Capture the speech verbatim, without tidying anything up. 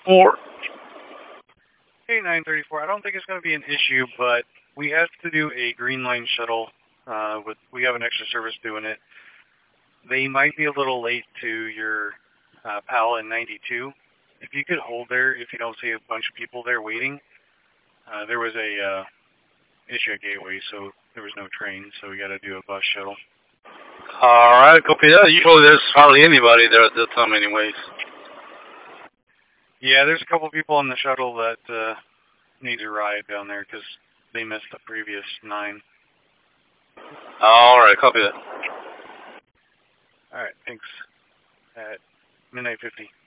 Four. Hey, nine thirty-four. I don't think it's going to be an issue, but we have to do a Green Line shuttle. Uh, with we have an extra service doing it. They might be a little late to your uh, pal in ninety-two. If you could hold there, if you don't see a bunch of people there waiting, uh, there was a uh, issue at Gateway, so there was no train, so we got to do a bus shuttle. Alright, copy that. Usually there's hardly anybody there at that time anyways. Yeah, there's a couple people on the shuttle that uh, need to ride down there because they missed the previous nine. Alright, copy that. All right, thanks. At midnight fifty.